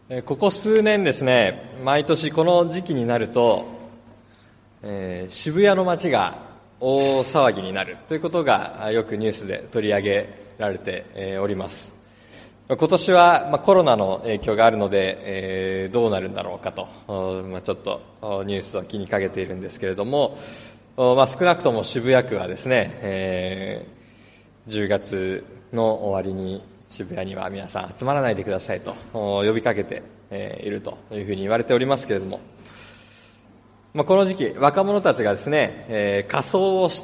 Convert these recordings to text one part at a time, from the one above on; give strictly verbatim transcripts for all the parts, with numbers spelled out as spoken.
ここ数年ですね、毎年この時期になると、えー、渋谷の街が大騒ぎになるということがよくニュースで取り上げられております。今年は、まあ、コロナの影響があるので、えー、どうなるんだろうかと、まあ、ちょっとニュースを気にかけているんですけれども、まあ、少なくとも渋谷区はですね、えー、じゅうがつの終わりに渋谷には皆さん集まらないでくださいと呼びかけているというふうに言われておりますけれども、まあ、この時期若者たちがですね、えー、仮装をして、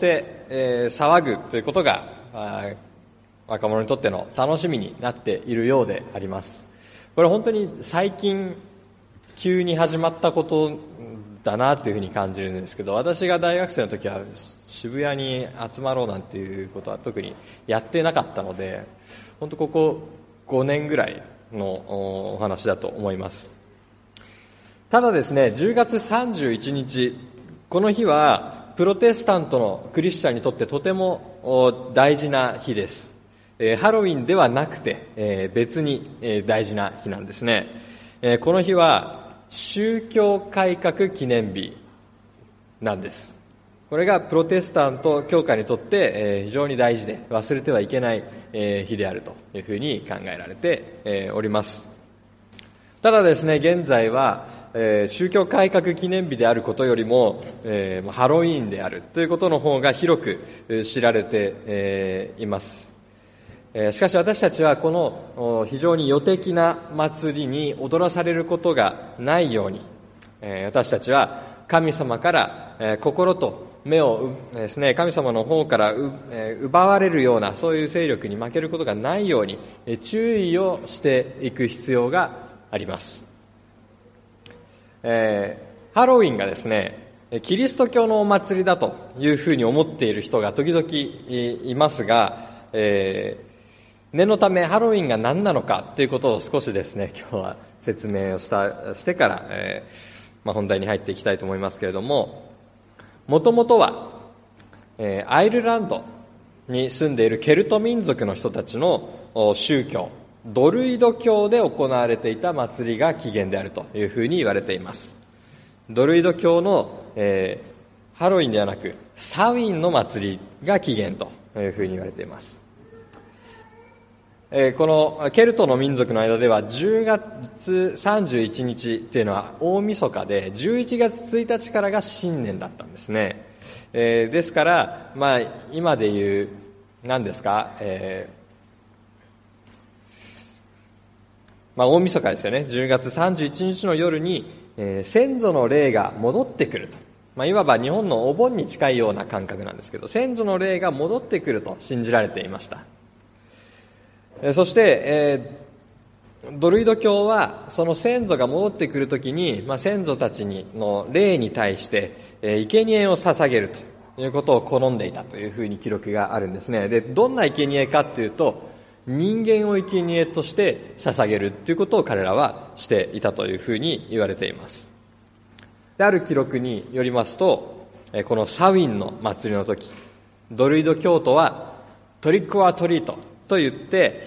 えー、騒ぐということが若者にとっての楽しみになっているようであります。これ本当に最近急に始まったことだなというふうに感じるんですけど、私が大学生の時は渋谷に集まろうなんていうことは特にやってなかったので、本当ここごねんぐらいのお話だと思います。ただですね、じゅうがつさんじゅういちにち、この日はプロテスタントのクリスチャンにとってとても大事な日です。ハロウィンではなくて別に大事な日なんですね。この日は宗教改革記念日なんです。これがプロテスタント教会にとって非常に大事で忘れてはいけない日であるというふうに考えられております。ただですね、現在は宗教改革記念日であることよりもハロウィーンであるということの方が広く知られています。しかし私たちはこの非常に予的な祭りに踊らされることがないように、私たちは神様から心と目をですね、神様の方から奪われるようなそういう勢力に負けることがないように注意をしていく必要があります。えー、ハロウィンがですね、キリスト教のお祭りだというふうに思っている人が時々いますが、えー念のためハロウィンが何なのかということを少しですね、今日は説明をしたしてから、えーまあ、本題に入っていきたいと思いますけれども、もともとは、えー、アイルランドに住んでいるケルト民族の人たちの宗教ドルイド教で行われていた祭りが起源であるというふうに言われています。ドルイド教の、えー、ハロウィンではなくサウィンの祭りが起源というふうに言われています。このケルトの民族の間ではじゅうがつさんじゅういちにちというのは大晦日で、じゅういちがつついたちからが新年だったんですね。えー、ですから、まあ、今でいう何ですか、えーまあ、大晦日ですよね。じゅうがつさんじゅういちにちの夜に、えー、先祖の霊が戻ってくると、まあ、いわば日本のお盆に近いような感覚なんですけど、先祖の霊が戻ってくると信じられていました。そして、えー、ドルイド教はその先祖が戻ってくるときに、まあ、先祖たちにの霊に対して、えー、生贄を捧げるということを好んでいたというふうに記録があるんですね。で、どんな生贄かというと、人間を生贄として捧げるということを彼らはしていたというふうに言われています。で、ある記録によりますと、このサウィンの祭りの時、ドルイド教徒はトリックオアトリートと言って、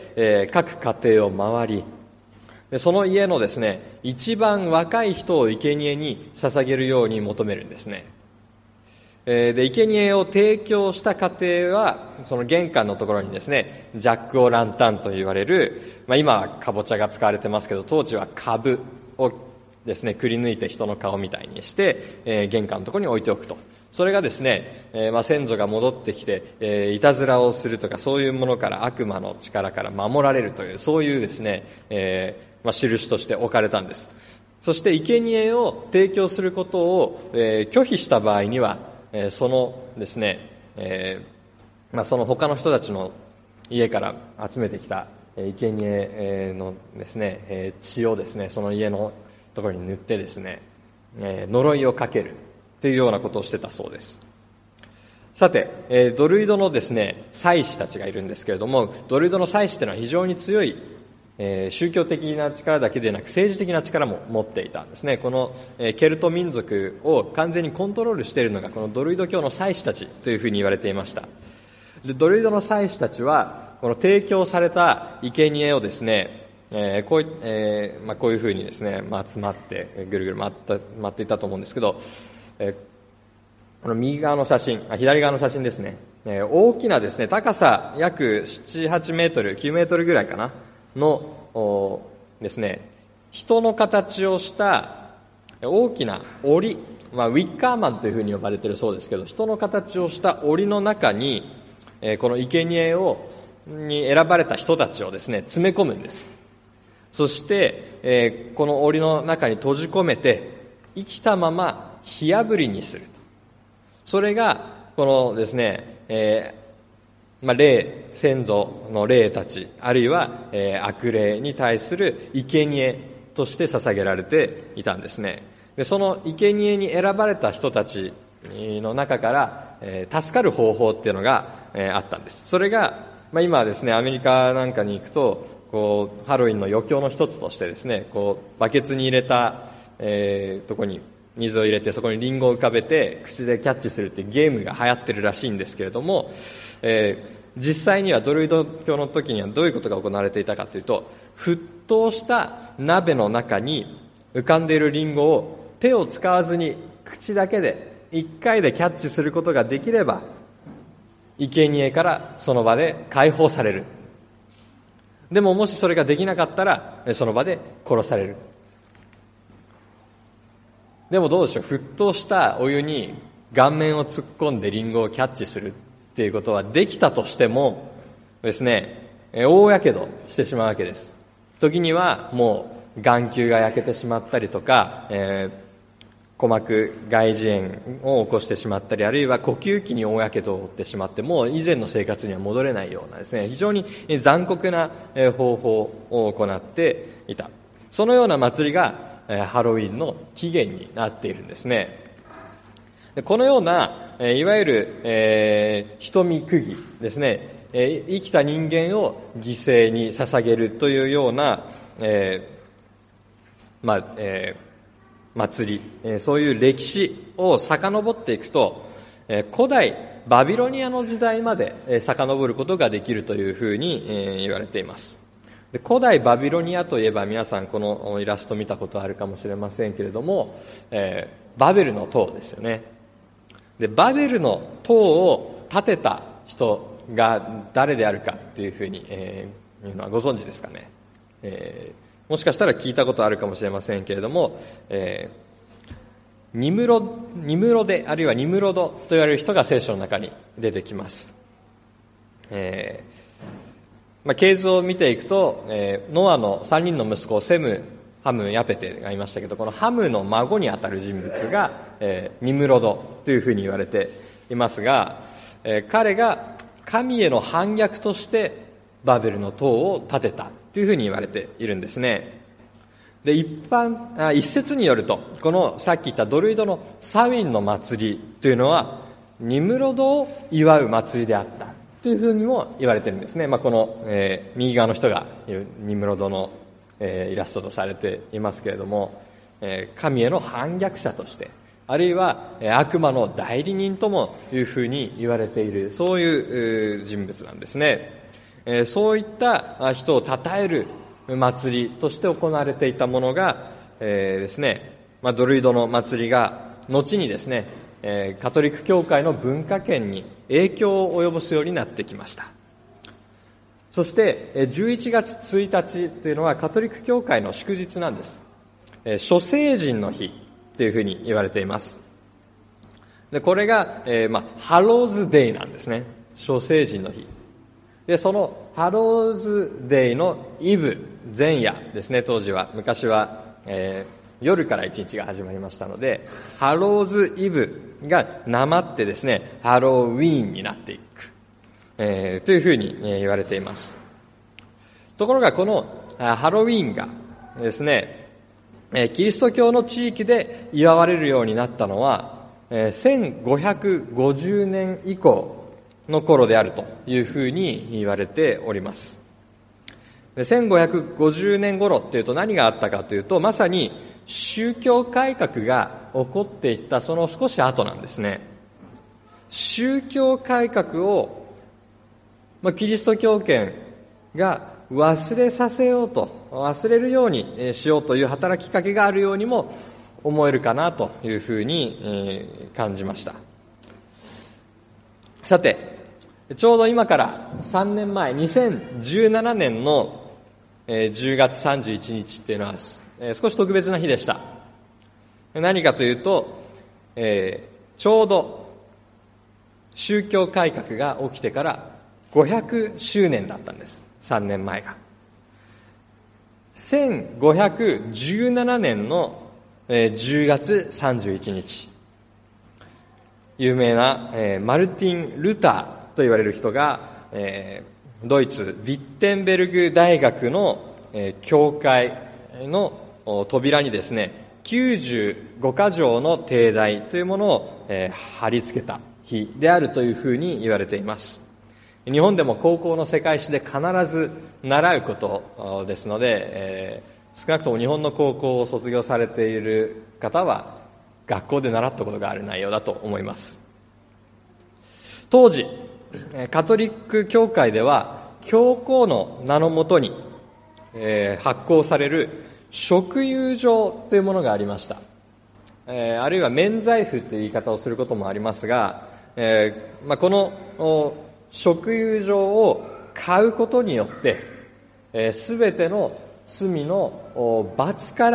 えー、各家庭を回り、でその家のですね、一番若い人を生贄に捧げるように求めるんですね。えー、で生贄を提供した家庭はその玄関のところにですね、ジャック・オ・ランタンと言われる、まあ、今はかぼちゃが使われてますけど、当時は株をですね、くり抜いて人の顔みたいにして、えー、玄関のところに置いておくと。それがですね、えーまあ、先祖が戻ってきて、えー、いたずらをするとか、そういうものから、悪魔の力から守られるという、そういうですね、えーまあ、印として置かれたんです。そして生贄を提供することを、えー、拒否した場合には、えー、そのですね、えーまあ、その他の人たちの家から集めてきた生贄のですね、えー、血をですね、その家のところに塗ってですね、えー、呪いをかけるというようなことをしてたそうです。さて、えー、ドルイドのですね、祭司たちがいるんですけれども、ドルイドの祭司というのは非常に強い、えー、宗教的な力だけでなく政治的な力も持っていたんですね。この、えー、ケルト民族を完全にコントロールしているのがこのドルイド教の祭司たちというふうに言われていました。でドルイドの祭司たちはこの提供された生贄をですね、 えー、こうい、えーまあ、こういうふうにですね、まあ、集まってぐるぐる回った回っていたと思うんですけど、えー、この右側の写真、あ左側の写真ですね、えー、大きなですね高さ約ななはちメートルきゅうメートルぐらいかなのですね人の形をした大きな檻、まあ、ウィッカーマンというふうに呼ばれているそうですけど、人の形をした檻の中に、えー、この生贄をに選ばれた人たちをですね詰め込むんです。そして、えー、この檻の中に閉じ込めて生きたまま火炙りにすると。それがこのですね、えーまあ、霊先祖の霊たち、あるいは、えー、悪霊に対する生贄として捧げられていたんですね。でその生贄に選ばれた人たちの中から、えー、助かる方法っていうのが、えー、あったんです。それが、まあ、今はですねアメリカなんかに行くとこうハロウィンの余興の一つとしてですねこうバケツに入れた、えー、とこに水を入れてそこにリンゴを浮かべて口でキャッチするっていうゲームが流行ってるらしいんですけれども、えー、実際にはドルイド教の時にはどういうことが行われていたかというと、沸騰した鍋の中に浮かんでいるリンゴを手を使わずに口だけで一回でキャッチすることができれば生贄からその場で解放される。でももしそれができなかったらその場で殺される。でもどうでしょう、沸騰したお湯に顔面を突っ込んでリンゴをキャッチするっていうことはできたとしてもですね、大やけどしてしまうわけです。時にはもう眼球が焼けてしまったりとか、えー鼓膜外耳炎を起こしてしまったり、あるいは呼吸器に大やけどを負ってしまってもう以前の生活には戻れないようなですね非常に残酷な方法を行っていた。そのような祭りがハロウィンの起源になっているんですね。でこのようないわゆる、えー、人見区議ですね、えー、生きた人間を犠牲に捧げるというような、えー、まあ、えー祭り、そういう歴史を遡っていくと、古代バビロニアの時代まで遡ることができるというふうに言われています。で古代バビロニアといえば皆さんこのイラスト見たことあるかもしれませんけれども、えー、バベルの塔ですよね。でバベルの塔を建てた人が誰であるかっていうふうに、えー、いうのはご存知ですかね。えーもしかしたら聞いたことあるかもしれませんけれども、えー、ニムロ、ニムロデあるいはニムロドと言われる人が聖書の中に出てきます。えーまあ、系図を見ていくと、えー、ノアのさんにんの息子セム、ハム、ヤペテがいましたけど、このハムの孫にあたる人物が、えー、ニムロドというふうに言われていますが、えー、彼が神への反逆としてバベルの塔を建てたというふうに言われているんですね。で一般あ一説によると、このさっき言ったドルイドのサウィンの祭りというのはニムロドを祝う祭りであったというふうにも言われているんですね。まあ、この、えー、右側の人がニムロドの、えー、イラストとされていますけれども、えー、神への反逆者として、あるいは、えー、悪魔の代理人ともいうふうに言われている、そういう、えー、人物なんですね。えー、そういった人を称える祭りとして行われていたものが、えー、ですね、まあ、ドルイドの祭りが後にですね、えー、カトリック教会の文化圏に影響を及ぼすようになってきました。そしてじゅういちがつついたちというのはカトリック教会の祝日なんです。えー、諸聖人の日というふうに言われています。でこれが、えーまあ、ハローズデイなんですね。諸聖人の日で、そのハローズデイのイブ前夜ですね。当時は昔は、えー、夜から一日が始まりましたので、ハローズイブがなまってですね、ハロウィーンになっていく、えー、というふうに、えー、言われています。ところがこのハロウィーンがですね、えー、キリスト教の地域で祝われるようになったのは、えー、せんごひゃくごじゅうねん以降の頃であるというふうに言われております。せんごひゃくごじゅうねん頃っていうと何があったかというと、まさに宗教改革が起こっていったその少し後なんですね。宗教改革を、まあ、キリスト教圏が忘れさせようと、忘れるようにしようという働きかけがあるようにも思えるかなというふうに感じました。さて、ちょうど今からさんねんまえ、にせんじゅうななねんのじゅうがつさんじゅういちにちっていうのは少し特別な日でした。何かというと、えー、ちょうど宗教改革が起きてからごひゃくしゅうねんだったんです。さんねんまえが。せんごひゃくじゅうななねんのじゅうがつさんじゅういちにち、有名なマルティン・ルターと言われる人がドイツ・ヴィッテンベルグ大学の教会の扉にですね、きゅうじゅうごか条の帝題というものを貼り付けた日であるというふうに言われています。日本でも高校の世界史で必ず習うことですので、えー、少なくとも日本の高校を卒業されている方は学校で習ったことがある内容だと思います。当時カトリック教会では教皇の名のもとに、えー、発行される贖宥状というものがありました。えー、あるいは免罪符という言い方をすることもありますが、えーまあ、この贖宥状を買うことによってすべ、えー、ての罪の罰から、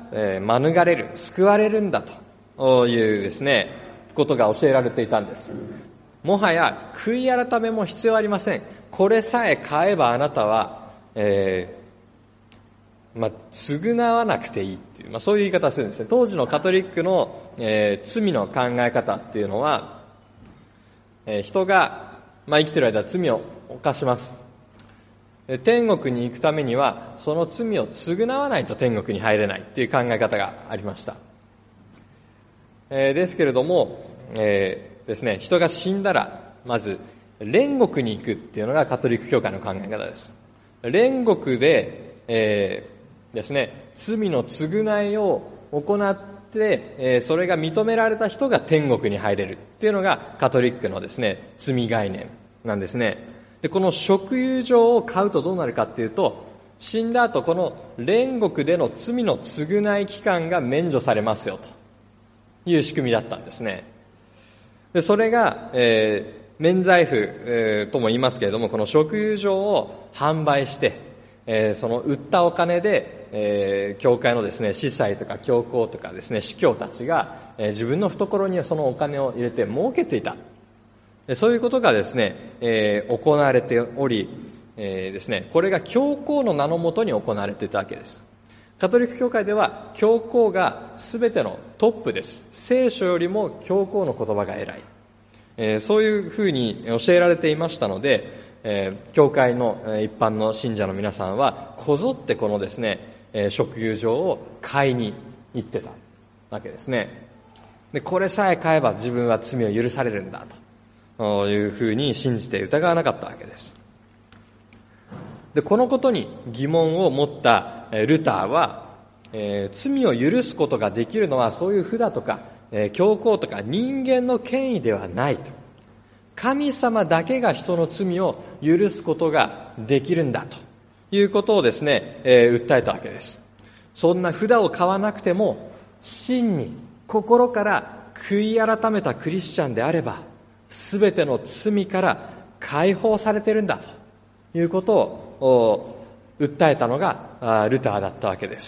えー、免れる、救われるんだというですね、ことが教えられていたんです。もはや悔い改めも必要ありません。これさえ買えばあなたは、えーまあ、償わなくていいっていう、まあ、そういう言い方をするんですね。当時のカトリックの、えー、罪の考え方っていうのは、えー、人がまあ、生きている間罪を犯します。天国に行くためにはその罪を償わないと天国に入れないという考え方がありました。えー、ですけれども、えー、ですね、人が死んだらまず煉獄に行くっていうのがカトリック教会の考え方です。煉獄で、えー、ですね、罪の償いを行ってで、えー、それが認められた人が天国に入れるっていうのがカトリックのですね、罪概念なんですね。で、この贖宥状を買うとどうなるかっていうと、死んだ後この煉獄での罪の償い期間が免除されますよという仕組みだったんですね。で、それが、えー、免罪符、えー、とも言いますけれども、この贖宥状を販売して、えー、その売ったお金で、えー、教会のですね、司祭とか教皇とかですね、司教たちが、えー、自分の懐にそのお金を入れて儲けていた。で、そういうことがですね、えー、行われており、えー、ですね、これが教皇の名のもとに行われていたわけです。カトリック教会では教皇が全てのトップです。聖書よりも教皇の言葉が偉い。えー、そういうふうに教えられていましたので、えー、教会の一般の信者の皆さんはこぞってこのですね、えー、贖宥状を買いに行ってたわけですね。で、これさえ買えば自分は罪を許されるんだというふうに信じて疑わなかったわけです。で、このことに疑問を持ったルターは、えー、罪を許すことができるのはそういう札とか、えー、教皇とか人間の権威ではないと。神様だけが人の罪を許すことができるんだということをですね、えー、訴えたわけです。そんな札を買わなくても真に心から悔い改めたクリスチャンであればすべての罪から解放されているんだということを訴えたのがルターだったわけです。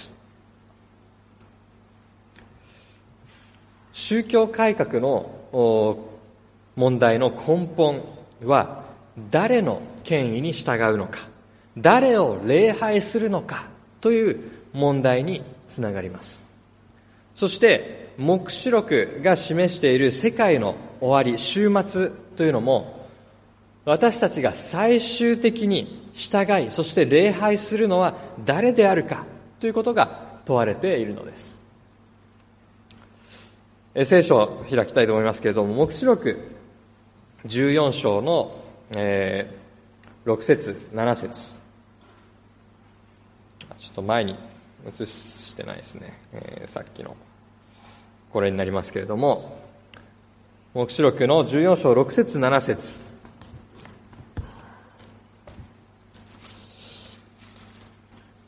宗教改革の問題の根本は誰の権威に従うのか、誰を礼拝するのかという問題につながります。そして黙示録が示している世界の終わり、終末というのも私たちが最終的に従い、そして礼拝するのは誰であるかということが問われているのです。聖書を開きたいと思いますけれども、黙示録じゅうよん章の、えー、ろく節なな節、ちょっと前に移してないですね、えー、さっきのこれになりますけれども、黙示録のじゅうよん章ろく節なな節、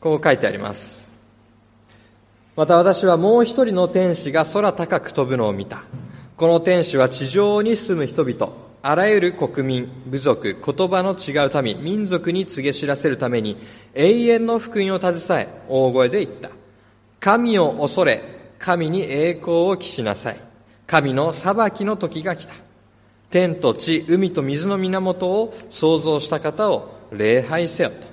こう書いてあります。また私はもう一人の天使が空高く飛ぶのを見た。この天使は地上に住む人々、あらゆる国民、部族、言葉の違う民、民族に告げ知らせるために永遠の福音を携え、大声で言った。神を恐れ、神に栄光を期しなさい。神の裁きの時が来た。天と地、海と水の源を創造した方を礼拝せよと。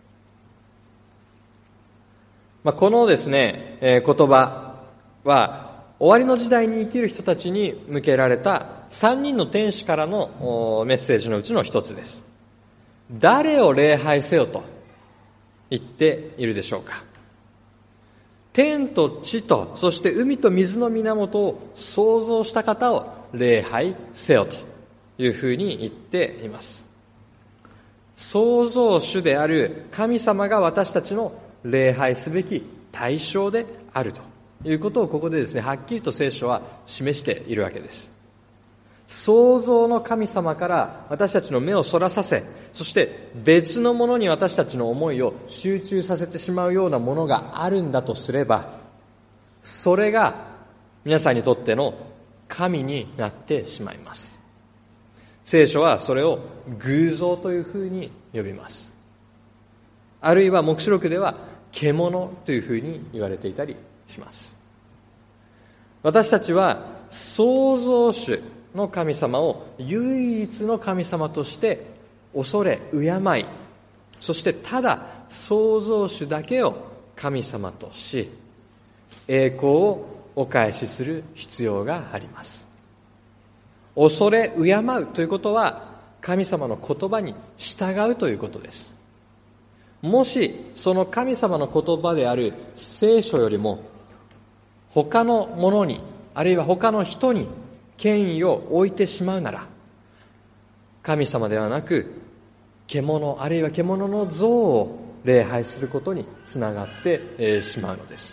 まあ、このですね、えー、言葉は終わりの時代に生きる人たちに向けられた三人の天使からのメッセージのうちの一つです。誰を礼拝せよと言っているでしょうか。天と地と、そして海と水の源を創造した方を礼拝せよというふうに言っています。創造主である神様が私たちの礼拝すべき対象であるということをここでですね、はっきりと聖書は示しているわけです。創造の神様から私たちの目をそらさせ、そして別のものに私たちの思いを集中させてしまうようなものがあるんだとすれば、それが皆さんにとっての神になってしまいます。聖書はそれを偶像というふうに呼びます。あるいは黙示録では獣というふうに言われていたりします。私たちは創造主の神様を唯一の神様として恐れ敬い、そしてただ創造主だけを神様とし、栄光をお返しする必要があります。恐れ敬うということは神様の言葉に従うということです。もしその神様の言葉である聖書よりも他のものに、あるいは他の人に権威を置いてしまうなら、神様ではなく獣、あるいは獣の像を礼拝することにつながってしまうのです。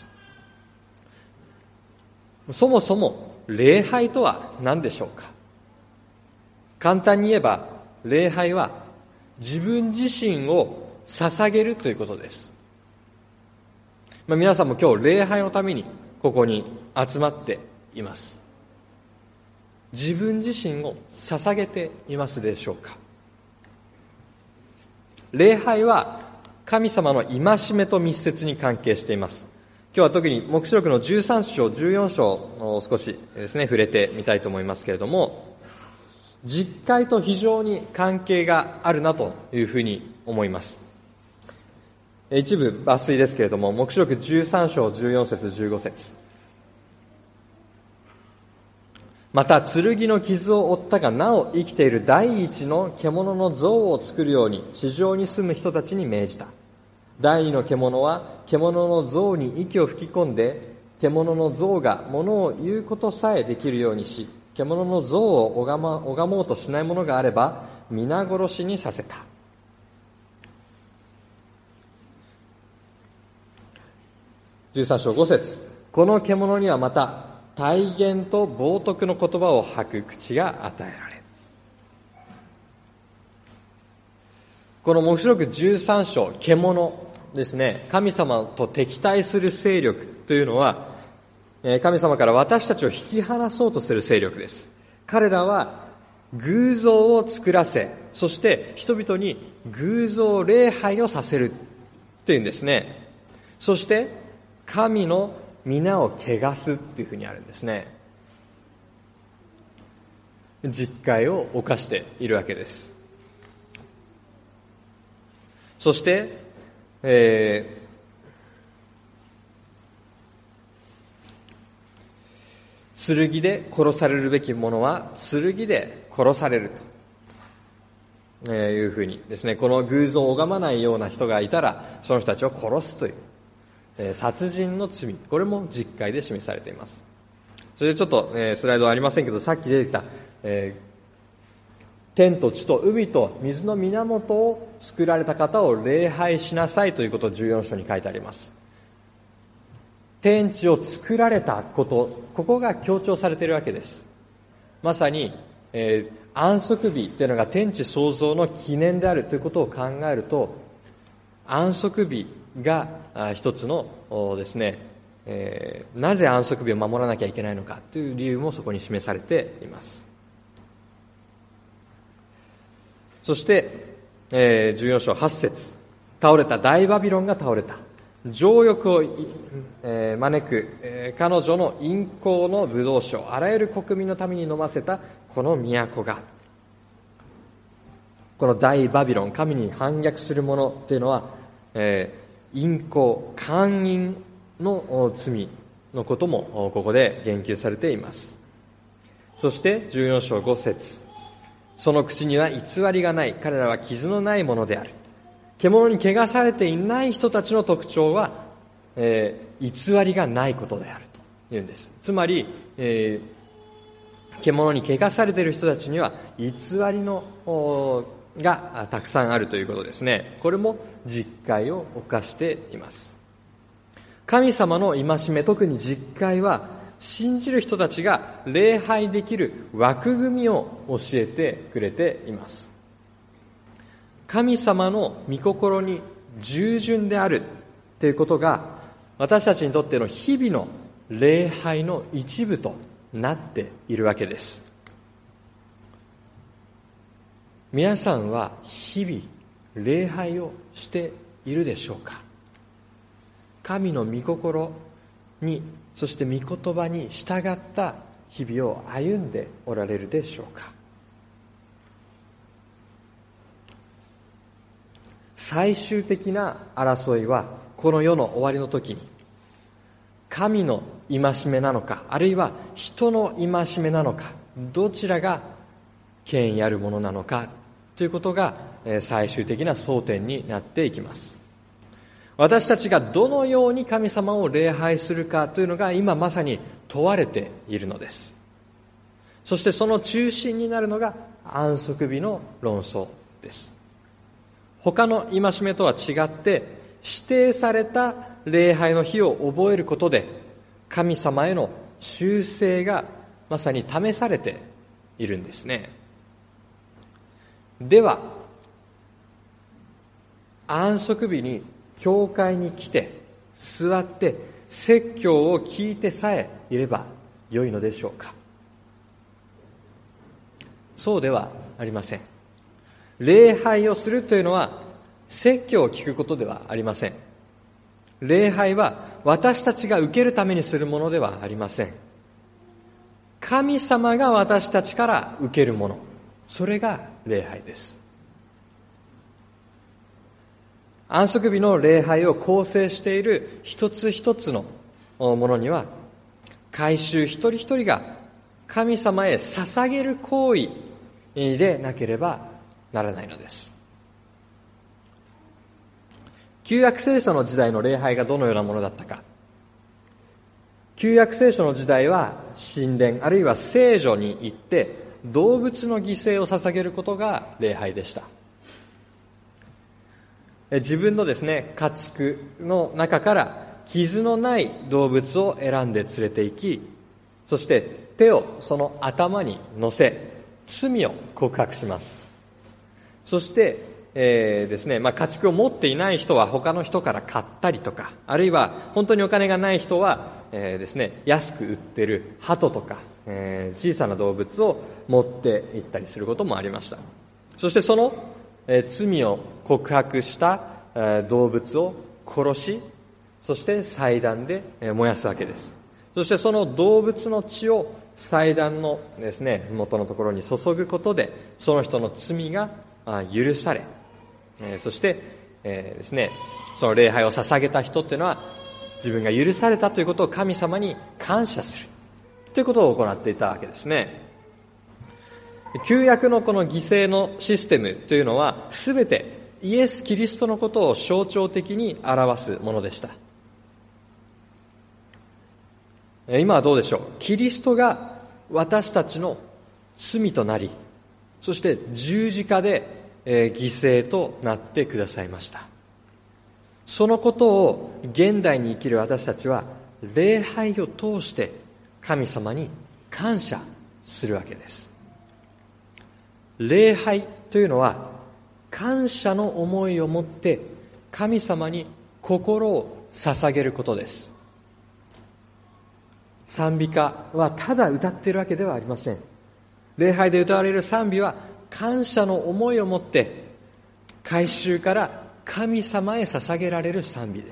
そもそも礼拝とは何でしょうか。簡単に言えば礼拝は自分自身を捧げるということです。まあ、皆さんも今日礼拝のためにここに集まっています。自分自身を捧げていますでしょうか。礼拝は神様の戒めと密接に関係しています。今日は特に黙示録のじゅうさん章、じゅうよん章を少しですね、触れてみたいと思いますけれども、実会と非常に関係があるなというふうに思います。一部抜粋ですけれども、黙示録じゅうさん章じゅうよん節じゅうご節。また剣の傷を負ったがなお生きている第一の獣の像を作るように地上に住む人たちに命じた。第二の獣は獣の像に息を吹き込んで、獣の像が物を言うことさえできるようにし、獣の像を拝ま、拝もうとしないものがあれば皆殺しにさせた。じゅうさん章ご節。この獣にはまた大言と冒涜の言葉を吐く口が与えられる。この黙示録じゅうさん章、獣ですね、神様と敵対する勢力というのは、神様から私たちを引き離そうとする勢力です。彼らは偶像を作らせ、そして人々に偶像礼拝をさせるというんですね。そして神の皆を汚すっていうふうにあるんですね。実戒を犯しているわけです。そして、えー、剣で殺されるべき者は剣で殺されるというふうにですね、この偶像を拝まないような人がいたらその人たちを殺すという、えー、殺人の罪、これも実戒で示されています。それでちょっと、えー、スライドはありませんけど、さっき出てきた、えー天と地と海と水の源を作られた方を礼拝しなさいということをじゅうよん章に書いてあります。天地を作られたこと、ここが強調されているわけです。まさに、えー、安息日というのが天地創造の記念であるということを考えると、安息日が一つのですね、えー、なぜ安息日を守らなきゃいけないのかという理由もそこに示されています。そして、えー、じゅうよん章はち節、倒れた大バビロンが倒れた。情欲を、えー、招く、えー、彼女の淫行の葡萄酒をあらゆる国民のために飲ませたこの都が、この大バビロン、神に反逆するものというのは、えー、淫行、姦淫の罪のこともここで言及されています。そしてじゅうよん章ご節、その口には偽りがない、彼らは傷のないものである。獣に汚されていない人たちの特徴は、えー、偽りがないことであるというんです。つまり、えー、獣に汚されている人たちには偽りのがたくさんあるということですね。これも実戒を犯しています。神様の戒め、特に実戒は信じる人たちが礼拝できる枠組みを教えてくれています。神様の御心に従順であるということが私たちにとっての日々の礼拝の一部となっているわけです。皆さんは日々礼拝をしているでしょうか。神の御心に、そして御言葉に従った日々を歩んでおられるでしょうか。最終的な争いはこの世の終わりの時に神の戒めなのか、あるいは人の戒めなのか、どちらが権威あるものなのかということが最終的な争点になっていきます。私たちがどのように神様を礼拝するかというのが今まさに問われているのです。そしてその中心になるのが安息日の論争です。他の戒めとは違って指定された礼拝の日を覚えることで神様への忠誠がまさに試されているんですね。では安息日に教会に来て座って説教を聞いてさえいれば良いのでしょうか。そうではありません。礼拝をするというのは説教を聞くことではありません。礼拝は私たちが受けるためにするものではありません。神様が私たちから受けるもの、それが礼拝です。安息日の礼拝を構成している一つ一つのものには、改宗一人一人が神様へ捧げる行為でなければならないのです。旧約聖書の時代の礼拝がどのようなものだったか。旧約聖書の時代は神殿あるいは聖所に行って動物の犠牲を捧げることが礼拝でした。自分のですね、家畜の中から傷のない動物を選んで連れて行き、そして手をその頭に乗せ罪を告白します。そして、えー、ですね、まあ、家畜を持っていない人は他の人から買ったりとか、あるいは本当にお金がない人は、えー、ですね、安く売ってる鳩とか、えー、小さな動物を持って行ったりすることもありました。そしてその、えー、罪を告白した、えー、動物を殺し、そして祭壇で、えー、燃やすわけです。そしてその動物の血を祭壇のですね、元のところに注ぐことで、その人の罪が許され、えー、そして、えー、ですね、その礼拝を捧げた人っていうのは自分が許されたということを神様に感謝するということを行っていたわけですね。旧約のこの犠牲のシステムというのはすべてイエス・キリストのことを象徴的に表すものでした。今はどうでしょう。キリストが私たちの罪となり、そして十字架で犠牲となってくださいました。そのことを現代に生きる私たちは礼拝を通して神様に感謝するわけです。礼拝というのは感謝の思いを持って神様に心を捧げることです。賛美歌はただ歌っているわけではありません。礼拝で歌われる賛美は感謝の思いを持って改宗から神様へ捧げられる賛美です。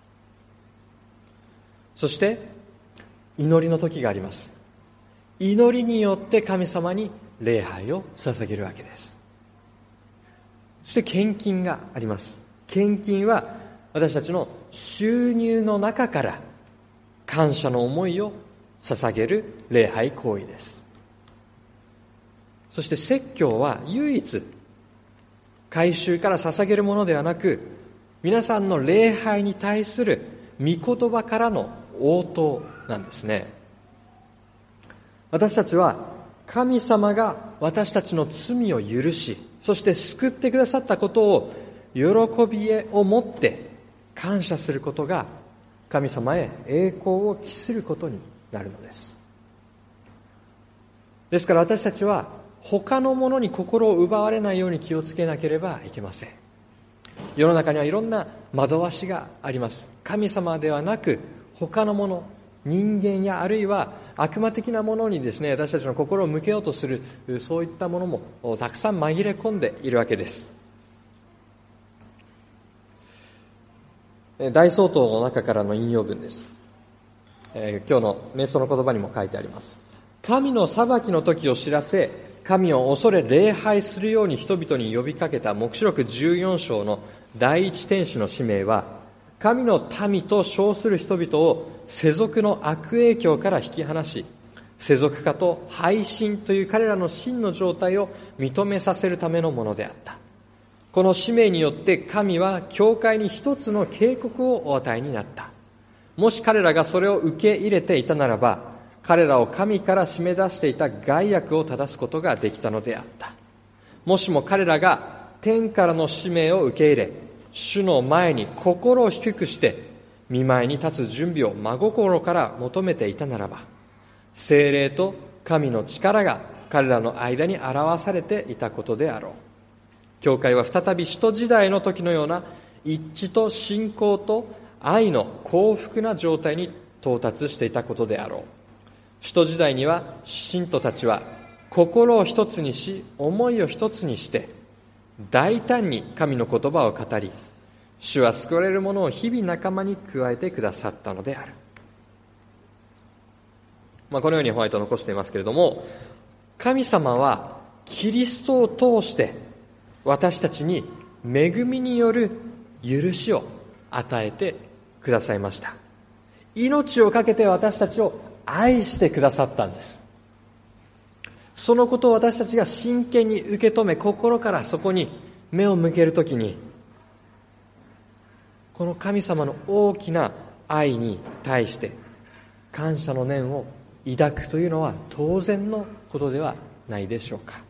そして祈りの時があります。祈りによって神様に礼拝を捧げるわけです。そして献金があります。献金は私たちの収入の中から感謝の思いを捧げる礼拝行為です。そして説教は唯一改宗から捧げるものではなく、皆さんの礼拝に対する御言葉からの応答なんですね。私たちは神様が私たちの罪を許し、そして救ってくださったことを喜びを持って感謝することが神様へ栄光を期することになるのです。ですから私たちは他のものに心を奪われないように気をつけなければいけません。世の中にはいろんな惑わしがあります。神様ではなく他のもの、人間やあるいは悪魔的なものにですね、私たちの心を向けようとする、そういったものもたくさん紛れ込んでいるわけです。大総統の中からの引用文です。えー、今日の瞑想の言葉にも書いてあります。神の裁きの時を知らせ、神を恐れ礼拝するように人々に呼びかけた黙示録じゅうよん章の第一天使の使命は、神の民と称する人々を世俗の悪影響から引き離し、世俗化と背信という彼らの真の状態を認めさせるためのものであった。この使命によって神は教会に一つの警告をお与えになった。もし彼らがそれを受け入れていたならば、彼らを神から締め出していた害悪を正すことができたのであった。もしも彼らが天からの使命を受け入れ、主の前に心を低くして御前に立つ準備を真心から求めていたならば、聖霊と神の力が彼らの間に表されていたことであろう。教会は再び使徒時代の時のような一致と信仰と愛の幸福な状態に到達していたことであろう。使徒時代には信徒たちは心を一つにし、思いを一つにして大胆に神の言葉を語り、主は救われる者を日々仲間に加えてくださったのである。まあ、このようにホワイトは残していますけれども、神様はキリストを通して私たちに恵みによる許しを与えてくださいました。命をかけて私たちを愛してくださったんです。そのことを私たちが真剣に受け止め、心からそこに目を向けるときに、この神様の大きな愛に対して感謝の念を抱くというのは当然のことではないでしょうか。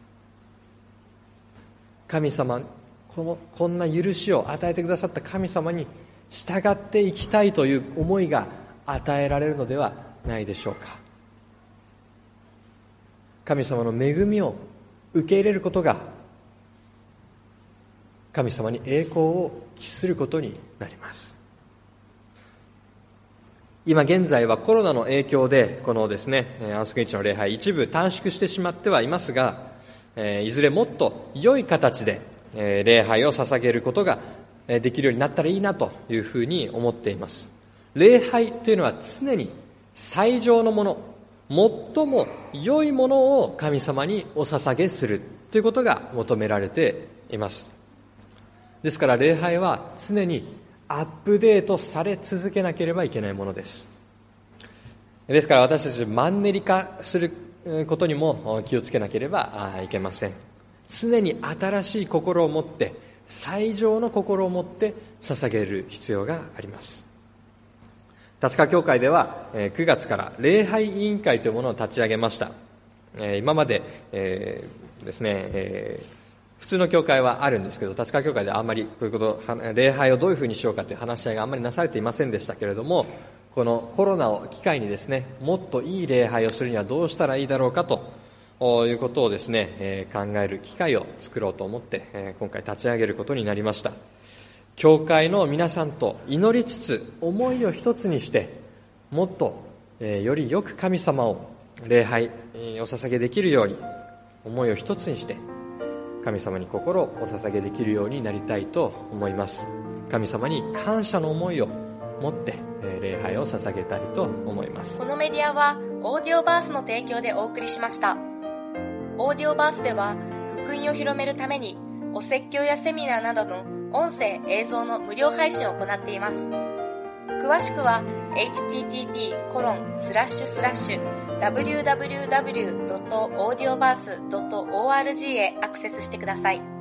神様、このこんな許しを与えてくださった神様に従っていきたいという思いが与えられるのではないでしょうか。神様の恵みを受け入れることが神様に栄光を期することになります。今現在はコロナの影響でこのですねアースクリッチの礼拝一部短縮してしまってはいますが、えー、いずれもっと良い形で、えー、礼拝を捧げることができるようになったらいいなというふうに思っています。礼拝というのは常に最上のもの、最も良いものを神様にお捧げするということが求められています。ですから礼拝は常にアップデートされ続けなければいけないものです。ですから私たちマンネリ化することにも気をつけなければいけません。常に新しい心を持って、最上の心を持って捧げる必要があります。立川教会ではくがつから礼拝委員会というものを立ち上げました。今まで、えー、ですね、えー、普通の教会はあるんですけど、立川教会ではあんまりこういうこと、礼拝をどういうふうにしようかという話し合いがあんまりなされていませんでしたけれども、このコロナを機会にですね、もっといい礼拝をするにはどうしたらいいだろうかということをですね、えー、考える機会を作ろうと思って、えー、今回立ち上げることになりました。 教会の皆さんと祈りつつ、思いを一つにして、もっと、えー、よりよく神様を礼拝、えー、お捧げできるように、思いを一つにして神様に心をお捧げできるようになりたいと思います。神様に感謝の思いを持って礼拝を捧げたいと思います。 このメディアはオーディオバースの提供でお送りしました。オーディオバースでは福音を広めるためにお説教やセミナーなどの音声映像の無料配信を行っています。詳しくは エイチティーティーピーコロンスラッシュスラッシュダブリューダブリューダブリュードットオーディオバースドットオーアールジー へアクセスしてください。